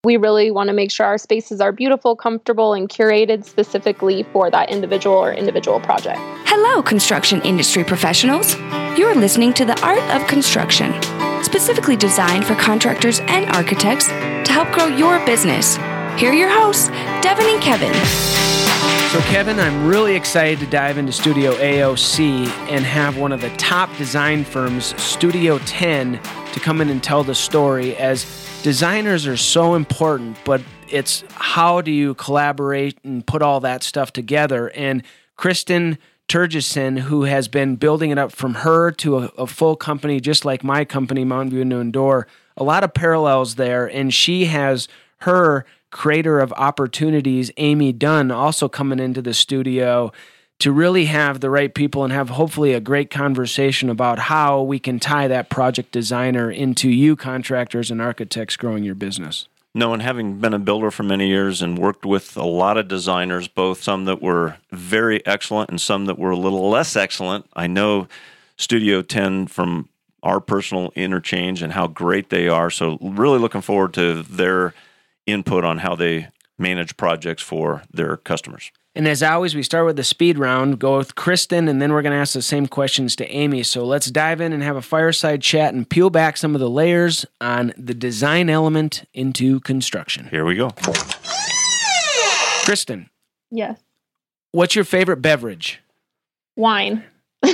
We really want to make sure our spaces are beautiful, comfortable, and curated specifically for that individual or individual project. Hello, construction industry professionals. You're listening to The Art of Construction, specifically designed for contractors and architects to help grow your business. Here are your hosts, Devin and Kevin. So Kevin, I'm really excited to dive into Studio AOC and have one of the top design firms, Studio 10, to come in and tell the story, as designers are so important, but it's how do you collaborate and put all that stuff together. And Kristen Turgeson, who has been building it up from her to a full company, just like my company, Mountain View Window and Door, a lot of parallels there. And she has her creator of opportunities, Amy Dunn, also coming into the studio to really have the right people and have hopefully a great conversation about how we can tie that project designer into you contractors and architects growing your business. No, and having been a builder for many years and worked with a lot of designers, both some that were very excellent and some that were a little less excellent, I know Studio 10 from our personal interchange and how great they are. So really looking forward to their input on how they manage projects for their customers. And as always, we start with the speed round, go with Kristen, and then we're going to ask the same questions to Amy. So let's dive in and have a fireside chat and peel back some of the layers on the design element into construction. Here we go. Kristen. Yes. What's your favorite beverage? Wine.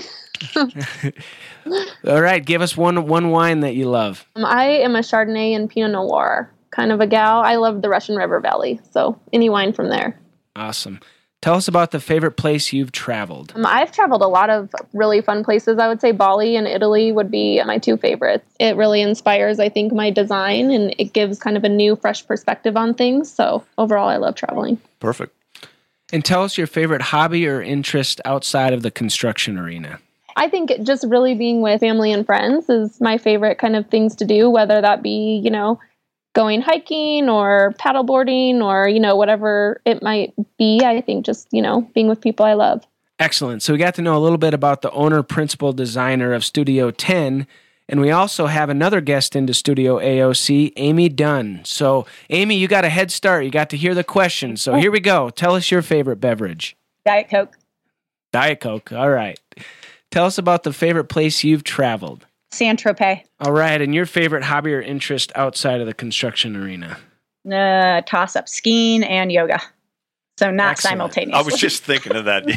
All right, give us one wine that you love. I am a Chardonnay and Pinot Noir kind of a gal. I love the Russian River Valley, so any wine from there. Awesome. Tell us about the favorite place you've traveled. I've traveled a lot of really fun places. I would say Bali and Italy would be my two favorites. It really inspires, I think, my design, and it gives kind of a new, fresh perspective on things. So overall, I love traveling. Perfect. And tell us your favorite hobby or interest outside of the construction arena. I think just really being with family and friends is my favorite kind of things to do, whether that be, going hiking or paddleboarding or, whatever it might be. I think just, being with people I love. Excellent. So we got to know a little bit about the owner, principal designer of Studio 10. And we also have another guest into Studio AOC, Amy Dunn. So Amy, you got a head start. You got to hear the question. So here we go. Tell us your favorite beverage. Diet Coke. Diet Coke. All right. Tell us about the favorite place you've traveled. Saint-Tropez. All right. And your favorite hobby or interest outside of the construction arena? Toss-up skiing and yoga. So not Excellent. simultaneously. I was just thinking of that.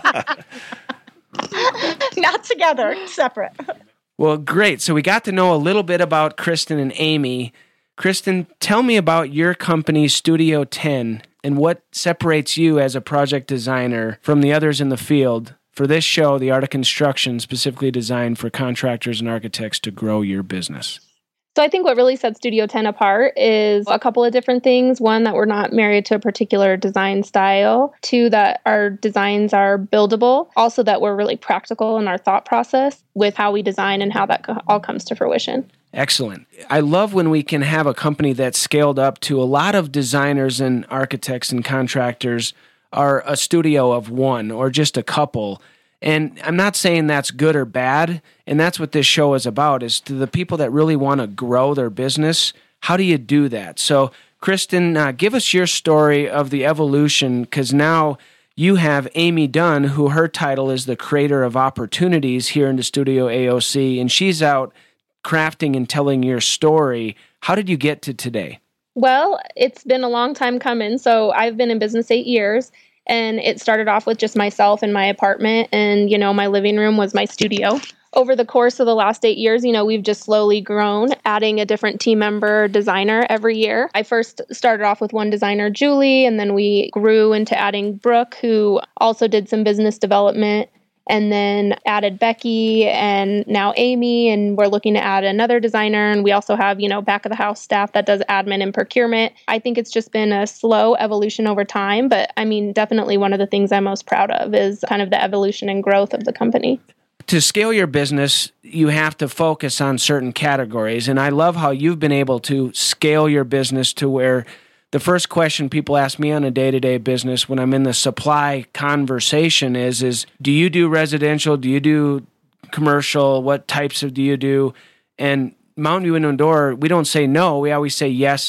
Not together, separate. Well, great. So we got to know a little bit about Kristen and Amy. Kristen, tell me about your company, Studio 10, and what separates you as a project designer from the others in the field for this show, The Art of Construction, specifically designed for contractors and architects to grow your business. So I think what really sets Studio 10 apart is a couple of different things. One, that we're not married to a particular design style. Two, that our designs are buildable. Also, that we're really practical in our thought process with how we design and how that all comes to fruition. Excellent. I love when we can have a company that's scaled up to a lot of designers and architects and contractors are a studio of one or just a couple. And I'm not saying that's good or bad, and that's what this show is about, is to the people that really want to grow their business, how do you do that? So, Kristen, give us your story of the evolution, because now you have Amy Dunn, who her title is the creator of opportunities here in the Studio AOC, and she's out crafting and telling your story. How did you get to today? Well, it's been a long time coming. So I've been in business 8 years, and it started off with just myself in my apartment, and, my living room was my studio. Over the course of the last 8 years, we've just slowly grown, adding a different team member designer every year. I first started off with one designer, Julie, and then we grew into adding Brooke, who also did some business development, and then added Becky and now Amy, and we're looking to add another designer. And we also have, back of the house staff that does admin and procurement. I think it's just been a slow evolution over time, but definitely one of the things I'm most proud of is kind of the evolution and growth of the company. To scale your business, you have to focus on certain categories. And I love how you've been able to scale your business to where the first question people ask me on a day-to-day business when I'm in the supply conversation is do you do residential? Do you do commercial? What types of do you do? And Mountain View Window and Door, we don't say no. We always say yes,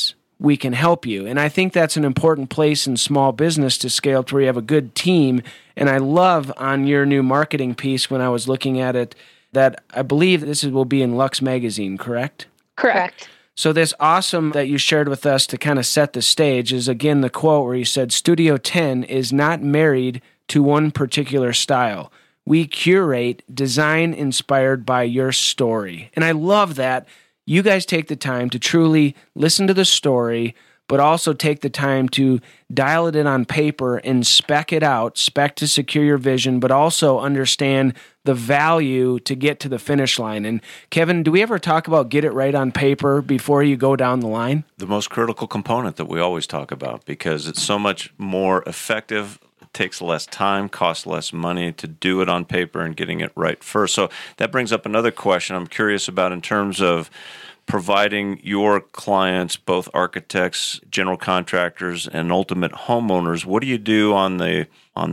we can help you. And I think that's an important place in small business to scale to where you have a good team. And I love on your new marketing piece when I was looking at it that I believe will be in Lux Magazine, correct? Correct. So this awesome that you shared with us to kind of set the stage is, again, the quote where you said, Studio 10 is not married to one particular style. We curate design inspired by your story. And I love that. You guys take the time to truly listen to the story, but also take the time to dial it in on paper and spec it out, spec to secure your vision, but also understand the value to get to the finish line. And Kevin, do we ever talk about get it right on paper before you go down the line? The most critical component that we always talk about, because it's so much more effective, it takes less time, costs less money to do it on paper and getting it right first. So that brings up another question I'm curious about in terms of providing your clients, both architects, general contractors, and ultimate homeowners. What do you do on the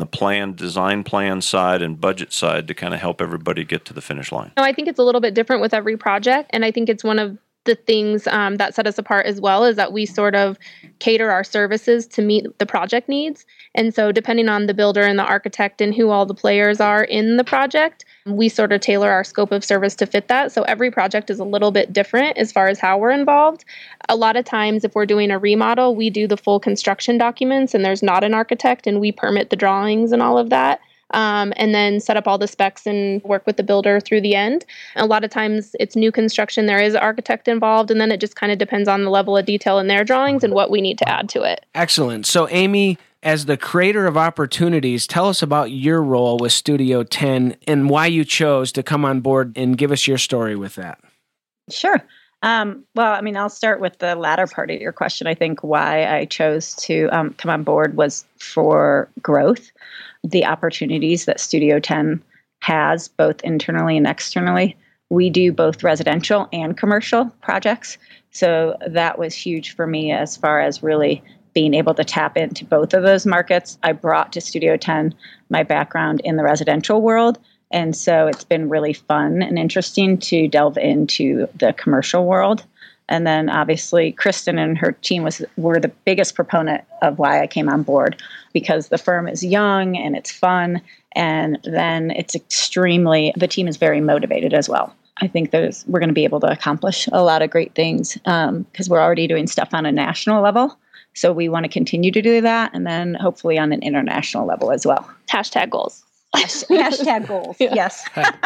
design plan side and budget side to kind of help everybody get to the finish line? No, I think it's a little bit different with every project. And I think it's one of the things that set us apart as well is that we sort of cater our services to meet the project needs. And so depending on the builder and the architect and who all the players are in the project, we sort of tailor our scope of service to fit that. So every project is a little bit different as far as how we're involved. A lot of times if we're doing a remodel, we do the full construction documents and there's not an architect and we permit the drawings and all of that. And then set up all the specs and work with the builder through the end. A lot of times it's new construction, there is an architect involved, and then it just kind of depends on the level of detail in their drawings and what we need to add to it. Excellent. So Amy, as the creator of opportunities, tell us about your role with Studio 10 and why you chose to come on board and give us your story with that. Sure. I'll start with the latter part of your question. I think why I chose to come on board was for growth. The opportunities that Studio 10 has, both internally and externally. We do both residential and commercial projects. So that was huge for me as far as really being able to tap into both of those markets. I brought to Studio 10 my background in the residential world. And so it's been really fun and interesting to delve into the commercial world. And then obviously Kristen and her team were the biggest proponent of why I came on board, because the firm is young and it's fun. And then it's the team is very motivated as well. I think we're going to be able to accomplish a lot of great things because we're already doing stuff on a national level. So we want to continue to do that. And then hopefully on an international level as well. Hashtag goals. Hashtag goals. Yeah. Yes.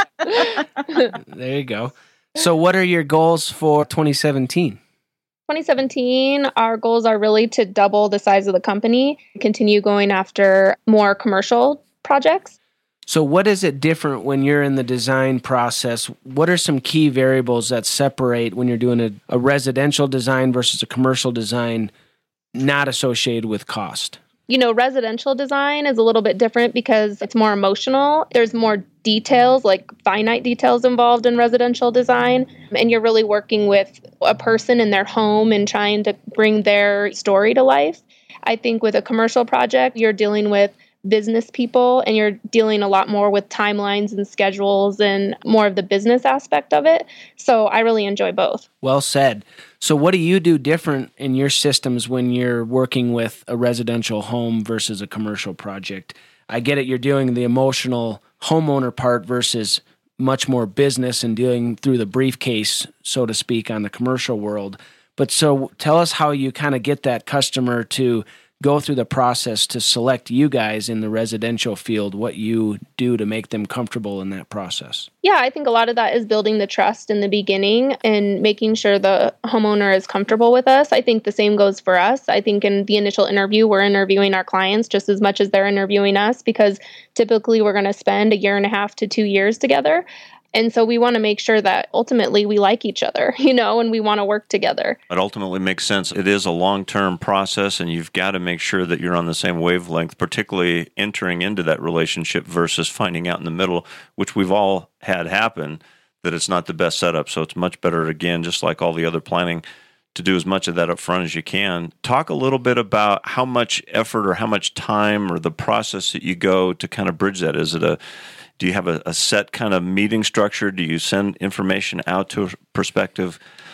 There you go. So what are your goals for 2017? 2017, our goals are really to double the size of the company, continue going after more commercial projects. So what is it different when you're in the design process? What are some key variables that separate when you're doing a residential design versus a commercial design not associated with cost? Residential design is a little bit different because it's more emotional. There's more details, like finite details involved in residential design. And you're really working with a person in their home and trying to bring their story to life. I think with a commercial project, you're dealing with business people and you're dealing a lot more with timelines and schedules and more of the business aspect of it. So I really enjoy both. Well said. So what do you do different in your systems when you're working with a residential home versus a commercial project? I get it, you're doing the emotional homeowner part versus much more business and dealing through the briefcase, so to speak, on the commercial world. But so tell us how you kind of get that customer to go through the process to select you guys in the residential field, what you do to make them comfortable in that process. Yeah, I think a lot of that is building the trust in the beginning and making sure the homeowner is comfortable with us. I think the same goes for us. I think in the initial interview, we're interviewing our clients just as much as they're interviewing us, because typically we're going to spend 1.5 to 2 years together. And so we want to make sure that ultimately we like each other, and we want to work together. It ultimately makes sense. It is a long-term process, and you've got to make sure that you're on the same wavelength, particularly entering into that relationship versus finding out in the middle, which we've all had happen, that it's not the best setup. So it's much better, again, just like all the other planning, to do as much of that up front as you can. Talk a little bit about how much effort or how much time or the process that you go to kind of bridge that. Do you have a set kind of meeting structure? Do you send information out to a prospective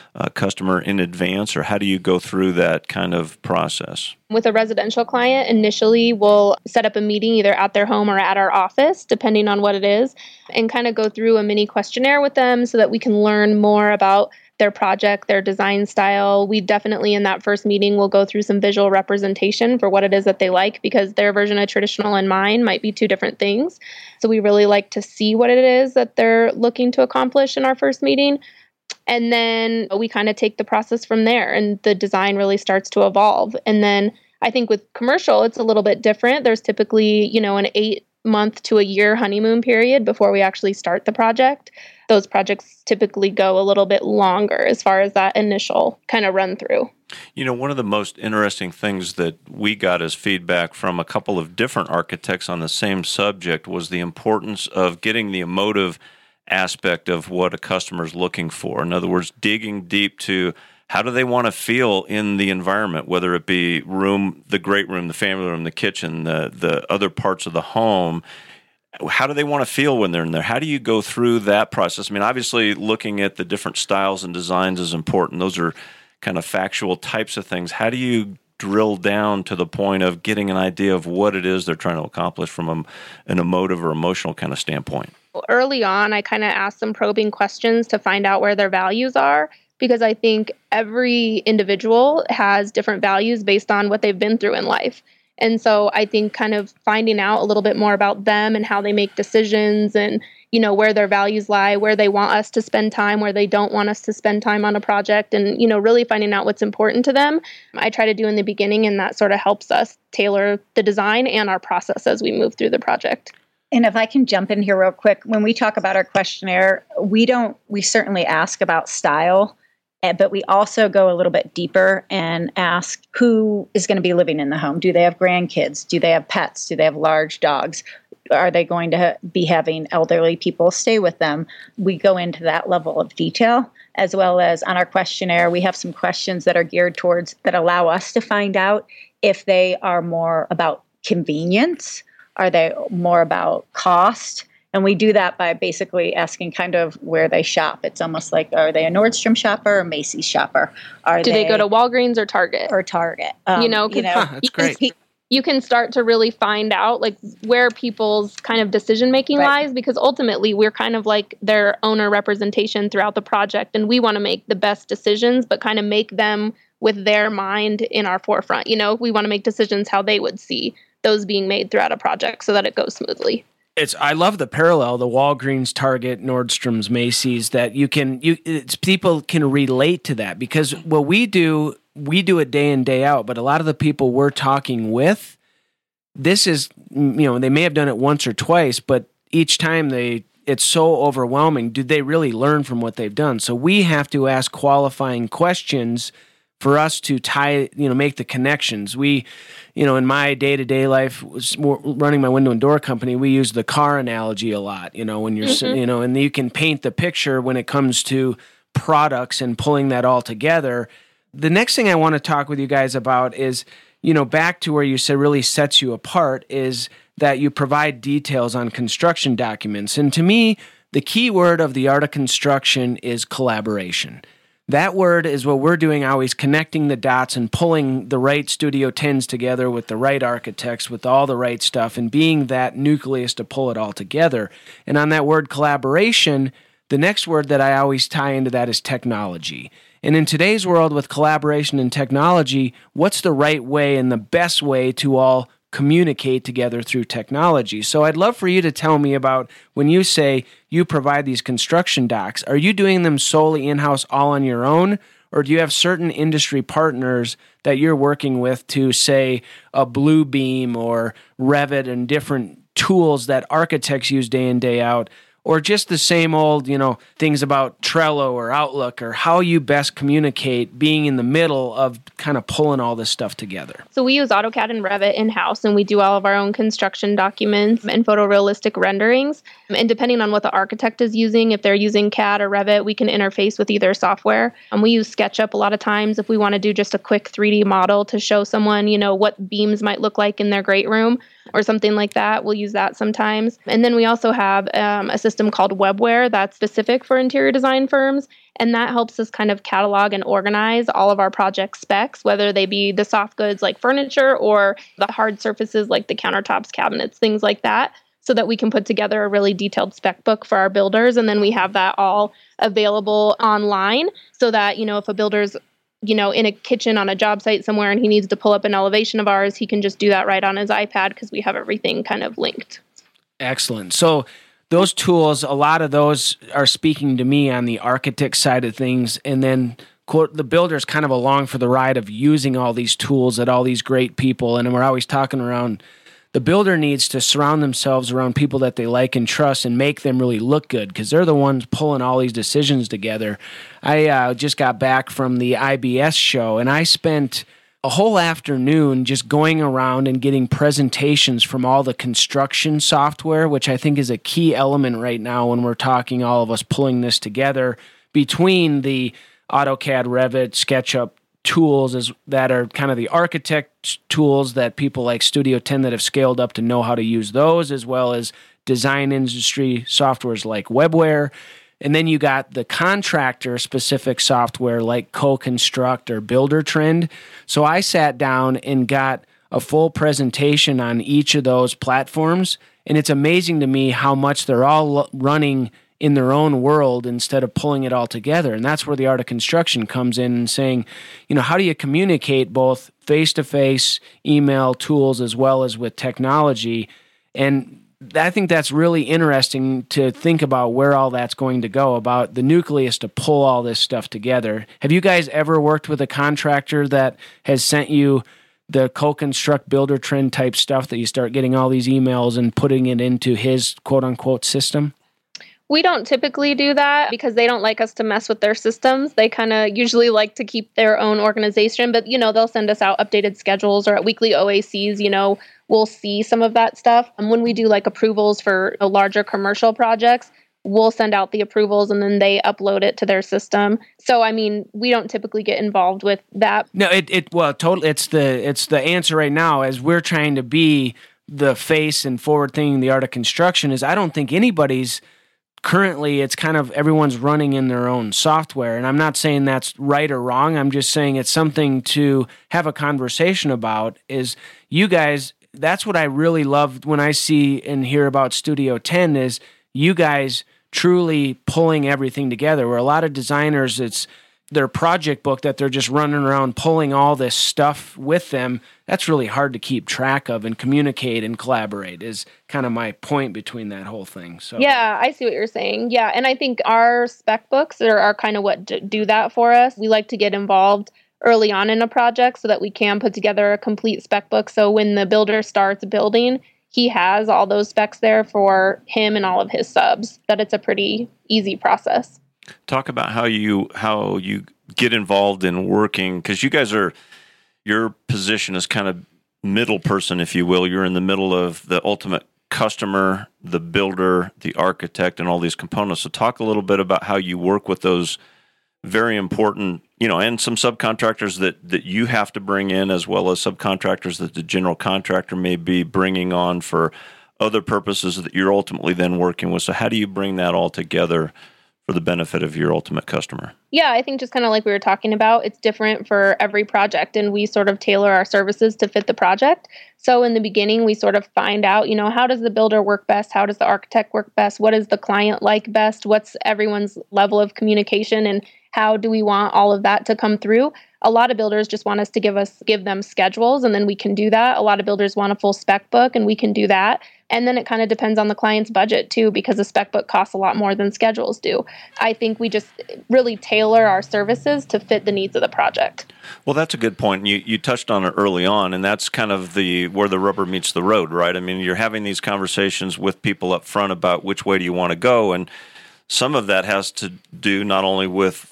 customer in advance, or how do you go through that kind of process? With a residential client, initially we'll set up a meeting either at their home or at our office, depending on what it is, and kind of go through a mini questionnaire with them so that we can learn more about their project, their design style. We definitely in that first meeting will go through some visual representation for what it is that they like, because their version of traditional and mine might be two different things. So we really like to see what it is that they're looking to accomplish in our first meeting. And then we kind of take the process from there, and the design really starts to evolve. And then I think with commercial, it's a little bit different. There's typically, an 8-month to a year honeymoon period before we actually start the project. Those projects typically go a little bit longer as far as that initial kind of run through. One of the most interesting things that we got as feedback from a couple of different architects on the same subject was the importance of getting the emotive aspect of what a customer is looking for. In other words, digging deep to how do they want to feel in the environment, whether it be the great room, the family room, the kitchen, the other parts of the home. How do they want to feel when they're in there? How do you go through that process? I mean, obviously, looking at the different styles and designs is important. Those are kind of factual types of things. How do you drill down to the point of getting an idea of what it is they're trying to accomplish from an emotive or emotional kind of standpoint? Early on, I kind of asked some probing questions to find out where their values are, because I think every individual has different values based on what they've been through in life. And so I think kind of finding out a little bit more about them and how they make decisions and, where their values lie, where they want us to spend time, where they don't want us to spend time on a project, and, really finding out what's important to them. I try to do in the beginning, and that sort of helps us tailor the design and our process as we move through the project. And if I can jump in here real quick, when we talk about our questionnaire, we certainly ask about style, but we also go a little bit deeper and ask who is going to be living in the home. Do they have grandkids? Do they have pets? Do they have large dogs? Are they going to be having elderly people stay with them? We go into that level of detail, as well as on our questionnaire, we have some questions that are geared towards that allow us to find out if they are more about convenience. Are they more about cost? And we do that by basically asking kind of where they shop. It's almost like, are they a Nordstrom shopper or Macy's shopper? Do they go to Walgreens or Target? That's great. You can start to really find out like where people's kind of decision making lies, because ultimately we're kind of like their owner representation throughout the project, and we want to make the best decisions, but kind of make them with their mind in our forefront. We want to make decisions how they would see those being made throughout a project so that it goes smoothly. I love the parallel, the Walgreens, Target, Nordstrom's, Macy's, that people can relate to that, because what we do it day in, day out, but a lot of the people we're talking with, this is, they may have done it once or twice, but each time it's so overwhelming. Do they really learn from what they've done? So we have to ask qualifying questions for us to make the connections. We, in my day-to-day life, running my window and door company, we use the car analogy a lot, when you're, and you can paint the picture when it comes to products and pulling that all together. The next thing I want to talk with you guys about is, back to where you said really sets you apart is that you provide details on construction documents. And to me, the key word of the art of construction is collaboration. That word is what we're doing, always connecting the dots and pulling the right Studio 10s together with the right architects, with all the right stuff, and being that nucleus to pull it all together. And on that word collaboration, the next word that I always tie into that is technology. And in today's world with collaboration and technology, what's the right way and the best way to all communicate together through technology? So I'd love for you to tell me about when you say you provide these construction docs, are you doing them solely in-house all on your own? Or do you have certain industry partners that you're working with to, say, a Bluebeam or Revit and different tools that architects use day in, day out? Or just the same old, things about Trello or Outlook, or how you best communicate being in the middle of kind of pulling all this stuff together? So we use AutoCAD and Revit in-house, and we do all of our own construction documents and photorealistic renderings. And depending on what the architect is using, if they're using CAD or Revit, we can interface with either software. And we use SketchUp a lot of times if we want to do just a quick 3D model to show someone, what beams might look like in their great room or something like that. We'll use that sometimes. And then we also have a system system called Webware that's specific for interior design firms. And that helps us kind of catalog and organize all of our project specs, whether they be the soft goods like furniture or the hard surfaces like the countertops, cabinets, things like that, so that we can put together a really detailed spec book for our builders. And then we have that all available online so that, if a builder's in a kitchen on a job site somewhere and he needs to pull up an elevation of ours, he can just do that right on his iPad because we have everything kind of linked. Excellent. So those tools, a lot of those are speaking to me on the architect side of things. And then quote, the builder's kind of along for the ride of using all these tools at all these great people. And we're always talking around the builder needs to surround themselves around people that they like and trust and make them really look good because they're the ones pulling all these decisions together. I just got back from the IBS show, and I spent a whole afternoon just going around and getting presentations from all the construction software, which I think is a key element right now when we're talking all of us pulling this together between the AutoCAD, Revit, SketchUp, tools that are kind of the architect tools that people like Studio 10 that have scaled up to know how to use those, as well as design industry softwares like Webware. And then you got the contractor specific software like CoConstruct or Buildertrend. So I sat down and got a full presentation on each of those platforms. And it's amazing to me how much they're all running in their own world instead of pulling it all together. And that's where the art of construction comes in and saying, how do you communicate both face-to-face, email, tools, as well as with technology? And I think that's really interesting to think about where all that's going to go, about the nucleus to pull all this stuff together. Have you guys ever worked with a contractor that has sent you the CoConstruct Buildertrend type stuff that you start getting all these emails and putting it into his quote-unquote system? We don't typically do that because they don't like us to mess with their systems. They kind of usually like to keep their own organization, but they'll send us out updated schedules or at weekly OACs, we'll see some of that stuff. And when we do like approvals for larger commercial projects, we'll send out the approvals and then they upload it to their system. So, we don't typically get involved with that. No, totally. It's the answer right now as we're trying to be the face and forward thinking the art of construction is I don't think anybody's currently, it's kind of everyone's running in their own software. And I'm not saying that's right or wrong. I'm just saying it's something to have a conversation about is you guys, that's what I really love when I see and hear about Studio 10 is you guys truly pulling everything together. Where a lot of designers, it's their project book that they're just running around pulling all this stuff with them. That's really hard to keep track of and communicate and collaborate is kind of my point between that whole thing. So yeah, I see what you're saying. Yeah, and I think our spec books are kind of what do that for us. We like to get involved early on in a project so that we can put together a complete spec book. So when the builder starts building, he has all those specs there for him and all of his subs, that it's a pretty easy process. Talk about how you get involved in working, because you guys your position is kind of middle person, if you will. You're in the middle of the ultimate customer, the builder, the architect, and all these components. So talk a little bit about how you work with those very important, and some subcontractors that you have to bring in, as well as subcontractors that the general contractor may be bringing on for other purposes that you're ultimately then working with. So how do you bring that all together for the benefit of your ultimate customer? Yeah, I think just kind of like we were talking about, it's different for every project and we sort of tailor our services to fit the project. So in the beginning, we sort of find out, how does the builder work best? How does the architect work best? What does the client like best? What's everyone's level of communication and how do we want all of that to come through? A lot of builders just want us to give them schedules and then we can do that. A lot of builders want a full spec book and we can do that. And then it kind of depends on the client's budget too, because a spec book costs a lot more than schedules do. I think we just really tailor our services to fit the needs of the project. Well, that's a good point. You touched on it early on, and that's kind of where the rubber meets the road, right? I mean, you're having these conversations with people up front about which way do you want to go, and some of that has to do not only with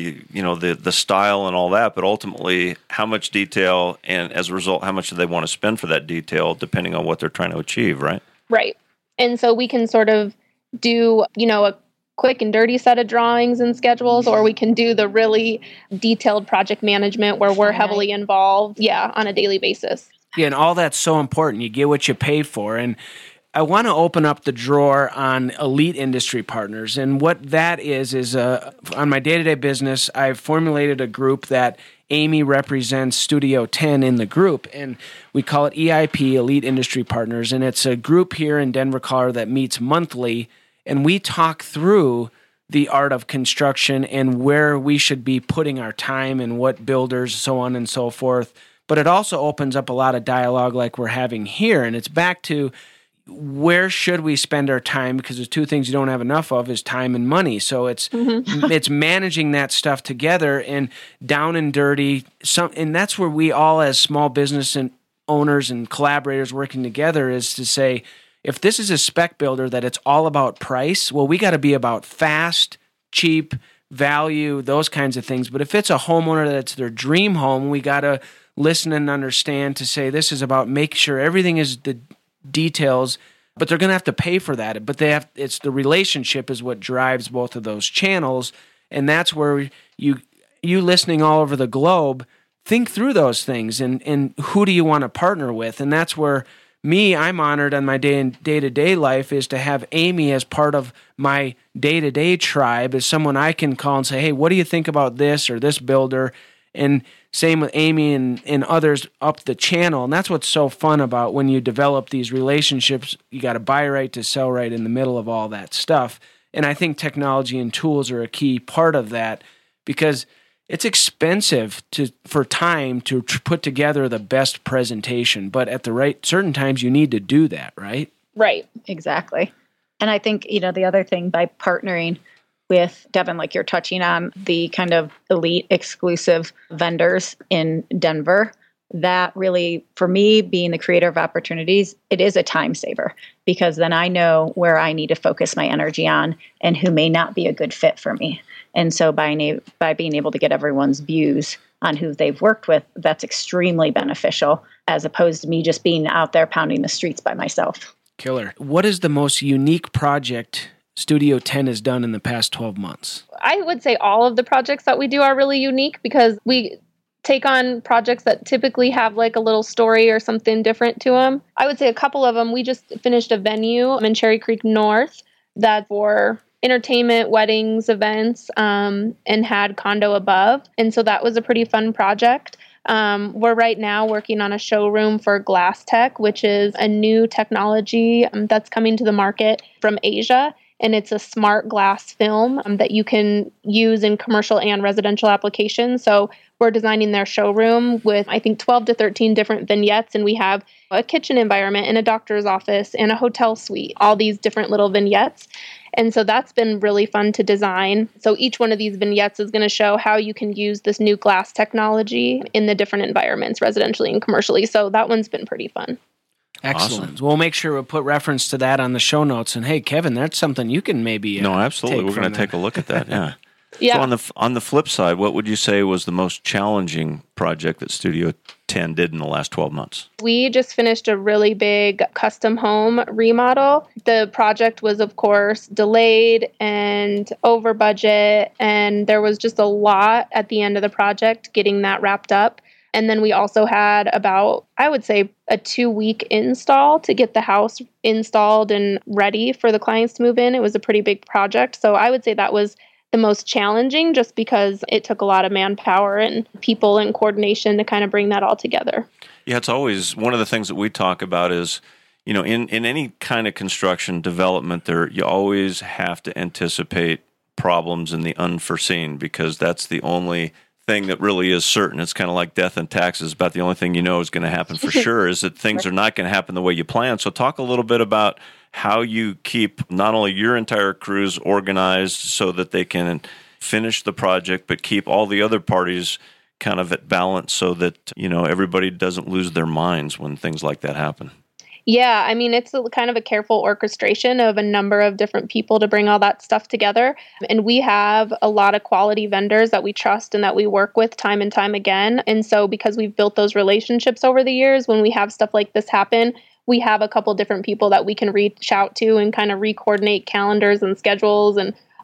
the style and all that, but ultimately how much detail, and as a result, how much do they want to spend for that detail, depending on what they're trying to achieve, right? Right. And so we can sort of do, a quick and dirty set of drawings and schedules, or we can do the really detailed project management where we're heavily involved, on a daily basis. Yeah, and all that's so important. You get what you pay for. And I want to open up the drawer on elite industry partners. And what that is on my day-to-day business, I've formulated a group that Amy represents Studio 10 in the group, and we call it EIP, Elite Industry Partners. And it's a group here in Denver, Colorado that meets monthly, and we talk through the art of construction and where we should be putting our time and what builders, so on and so forth. But it also opens up a lot of dialogue like we're having here, and it's back to where should we spend our time? Because there's two things you don't have enough of is time and money. So it's it's managing that stuff together and down and dirty. And that's where we all as small business and owners and collaborators working together is to say, if this is a spec builder that it's all about price, well, we got to be about fast, cheap, value, those kinds of things. But if it's a homeowner that's their dream home, we got to listen and understand to say this is about making sure everything is the details, but they're going to have to pay for that. But it's the relationship is what drives both of those channels, and that's where you listening all over the globe, think through those things and who do you want to partner with, and that's where I'm honored on my day-to-day life is to have Amy as part of my day-to-day tribe, as someone I can call and say, hey, what do you think about this or this builder? And same with Amy and others up the channel. And that's what's so fun about when you develop these relationships. You got to buy right to sell right in the middle of all that stuff. And I think technology and tools are a key part of that because it's expensive for time to put together the best presentation. But at the certain times, you need to do that, right? Right, exactly. And I think, the other thing by partnering with Devin, like you're touching on the kind of elite exclusive vendors in Denver, that really, for me, being the creator of opportunities, it is a time saver because then I know where I need to focus my energy on and who may not be a good fit for me. And so by being able to get everyone's views on who they've worked with, that's extremely beneficial as opposed to me just being out there pounding the streets by myself. Killer. What is the most unique project Studio 10 has done in the past 12 months? I would say all of the projects that we do are really unique because we take on projects that typically have like a little story or something different to them. I would say a couple of them, we just finished a venue in Cherry Creek North that for entertainment, weddings, events, and had condo above. And so that was a pretty fun project. We're right now working on a showroom for Glass Tech, which is a new technology that's coming to the market from Asia. And it's a smart glass film that you can use in commercial and residential applications. So we're designing their showroom with, I think, 12 to 13 different vignettes. And we have a kitchen environment and a doctor's office and a hotel suite, all these different little vignettes. And so that's been really fun to design. So each one of these vignettes is going to show how you can use this new glass technology in the different environments, residentially and commercially. So that one's been pretty fun. Excellent. Awesome. We'll make sure we'll put reference to that on the show notes. And hey, Kevin, that's something you can maybe No, absolutely. We're going to take a look at that. Yeah. Yeah. So on the flip side, what would you say was the most challenging project that Studio 10 did in the last 12 months? We just finished a really big custom home remodel. The project was, of course, delayed and over budget, and there was just a lot at the end of the project getting that wrapped up. And then we also had about, I would say, a 2-week install to get the house installed and ready for the clients to move in. It was a pretty big project. So I would say that was the most challenging just because it took a lot of manpower and people and coordination to kind of bring that all together. Yeah, it's always one of the things that we talk about is, in any kind of construction development, you always have to anticipate problems in the unforeseen because that's the only thing that really is certain. It's kind of like death and taxes. About the only thing you know is going to happen for sure is that things are not going to happen the way you plan. So talk a little bit about how you keep not only your entire crews organized so that they can finish the project, but keep all the other parties kind of at balance so that, everybody doesn't lose their minds when things like that happen. Yeah, I mean, it's kind of a careful orchestration of a number of different people to bring all that stuff together. And we have a lot of quality vendors that we trust and that we work with time and time again. And so because we've built those relationships over the years, when we have stuff like this happen, we have a couple different people that we can reach out to and kind of re-coordinate calendars and schedules and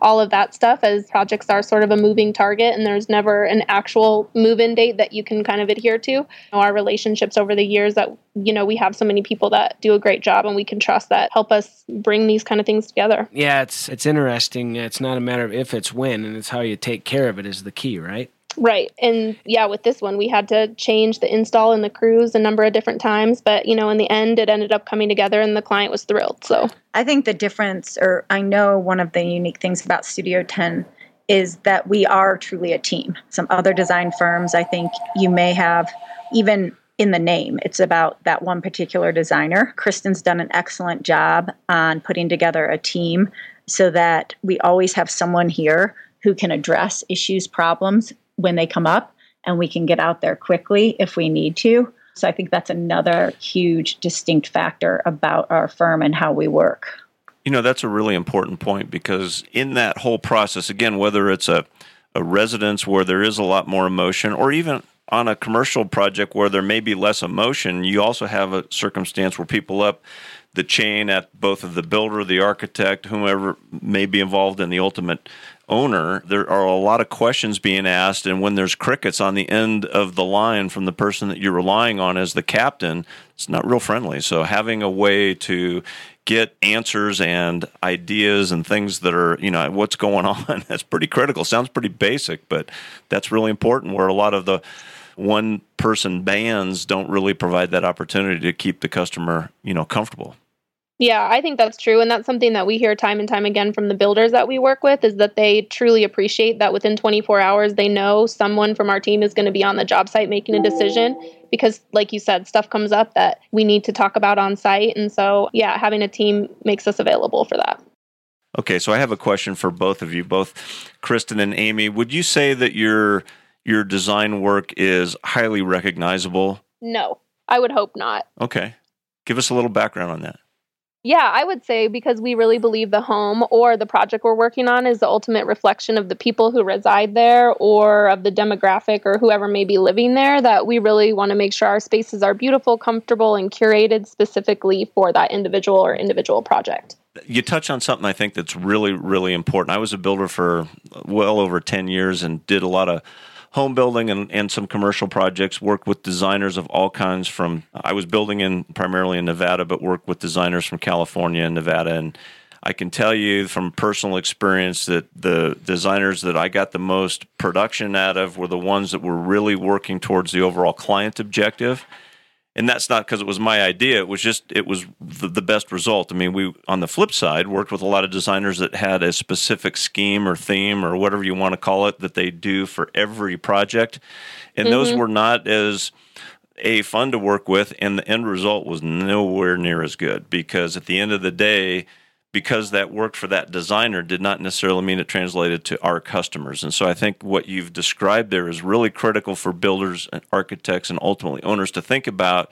all of that stuff, as projects are sort of a moving target and there's never an actual move-in date that you can kind of adhere to. Our relationships over the years that, we have so many people that do a great job and we can trust that help us bring these kind of things together. Yeah, it's interesting. It's not a matter of if, it's when, and it's how you take care of it is the key, right? Right. And yeah, with this one, we had to change the install and the crews a number of different times. But, in the end, it ended up coming together and the client was thrilled. So I think the difference, or I know one of the unique things about Studio 10 is that we are truly a team. Some other design firms, I think you may have, even in the name, it's about that one particular designer. Kristen's done an excellent job on putting together a team so that we always have someone here who can address issues, problems when they come up, and we can get out there quickly if we need to. So I think that's another huge distinct factor about our firm and how we work. That's a really important point, because in that whole process, again, whether it's a residence where there is a lot more emotion, or even on a commercial project where there may be less emotion, you also have a circumstance where people up the chain at both of the builder, the architect, whomever may be involved in the ultimate owner, there are a lot of questions being asked, and when there's crickets on the end of the line from the person that you're relying on as the captain, it's not real friendly. So having a way to get answers and ideas and things that are, what's going on, that's pretty critical. Sounds pretty basic, but that's really important, where a lot of the one-person bands don't really provide that opportunity to keep the customer, comfortable. Yeah, I think that's true. And that's something that we hear time and time again from the builders that we work with, is that they truly appreciate that within 24 hours, they know someone from our team is going to be on the job site making a decision. Because like you said, stuff comes up that we need to talk about on site. And so, yeah, having a team makes us available for that. Okay, so I have a question for both of you, both Kristen and Amy. Would you say that your design work is highly recognizable? No, I would hope not. Okay. Give us a little background on that. Yeah, I would say because we really believe the home or the project we're working on is the ultimate reflection of the people who reside there or of the demographic or whoever may be living there, that we really want to make sure our spaces are beautiful, comfortable, and curated specifically for that individual or individual project. You touch on something I think that's really, really important. I was a builder for well over 10 years and did a lot of home building and some commercial projects, worked with designers of all kinds I was building primarily in Nevada, but worked with designers from California and Nevada. And I can tell you from personal experience that the designers that I got the most production out of were the ones that were really working towards the overall client objective. And that's not because it was my idea. It was the best result. I mean, we, on the flip side, worked with a lot of designers that had a specific scheme or theme or whatever you want to call it that they do for every project. And those were not as fun to work with. And the end result was nowhere near as good, because at the end of the day, because that worked for that designer did not necessarily mean it translated to our customers. And so I think what you've described there is really critical for builders and architects and ultimately owners to think about,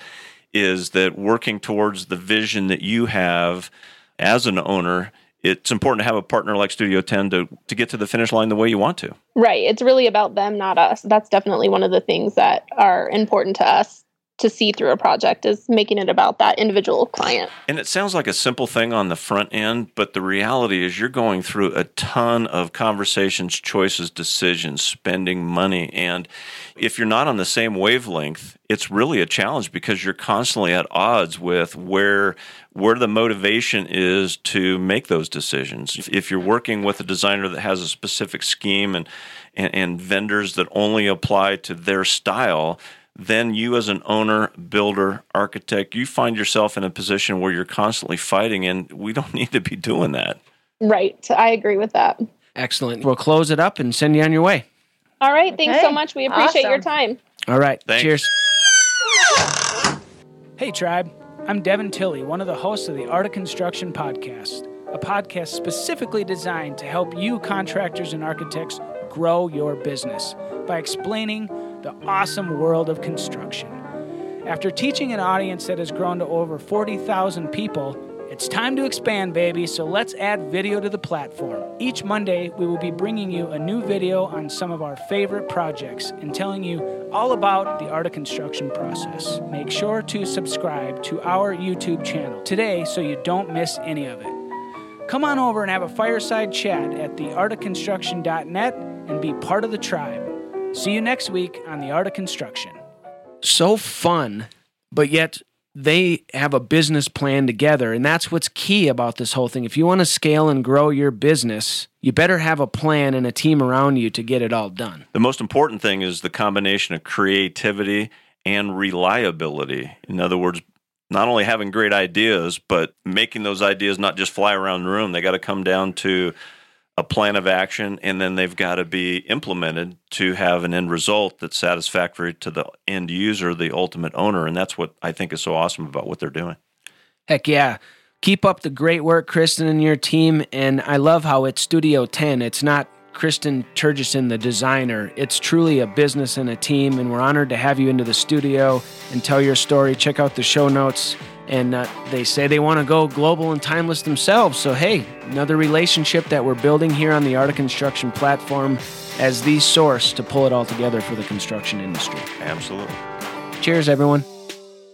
is that working towards the vision that you have as an owner, it's important to have a partner like Studio 10 to get to the finish line the way you want to. Right. It's really about them, not us. That's definitely one of the things that are important to us to see through a project, is making it about that individual client. And it sounds like a simple thing on the front end, but the reality is you're going through a ton of conversations, choices, decisions, spending money. And if you're not on the same wavelength, it's really a challenge, because you're constantly at odds with where the motivation is to make those decisions. If you're working with a designer that has a specific scheme and vendors that only apply to their style, then you as an owner, builder, architect, you find yourself in a position where you're constantly fighting, and we don't need to be doing that. Right. I agree with that. Excellent. We'll close it up and send you on your way. All right. Thanks so much. We appreciate your time. All right. Thanks. Cheers. Hey, Tribe. I'm Devin Tilley, one of the hosts of the Art of Construction podcast, a podcast specifically designed to help you contractors and architects grow your business by explaining the awesome world of construction. After teaching an audience that has grown to over 40,000 people, it's time to expand, baby, so let's add video to the platform. Each Monday, we will be bringing you a new video on some of our favorite projects and telling you all about the Art of Construction process. Make sure to subscribe to our YouTube channel today so you don't miss any of it. Come on over and have a fireside chat at theartofconstruction.net and be part of the tribe. See you next week on The Art of Construction. So fun, but yet they have a business plan together, and that's what's key about this whole thing. If you want to scale and grow your business, you better have a plan and a team around you to get it all done. The most important thing is the combination of creativity and reliability. In other words, not only having great ideas, but making those ideas not just fly around the room. They got to come down to a plan of action, and then they've got to be implemented to have an end result that's satisfactory to the end user, the ultimate owner. And that's what I think is so awesome about what they're doing. Heck yeah. Keep up the great work, Kristen and your team. And I love how it's Studio 10. It's not Kristen Turgeson, the designer. It's truly a business and a team, and we're honored to have you into the studio and tell your story. Check out the show notes. And they say they want to go global and timeless themselves. So, hey, another relationship that we're building here on the Art of Construction platform as the source to pull it all together for the construction industry. Absolutely. Cheers, everyone.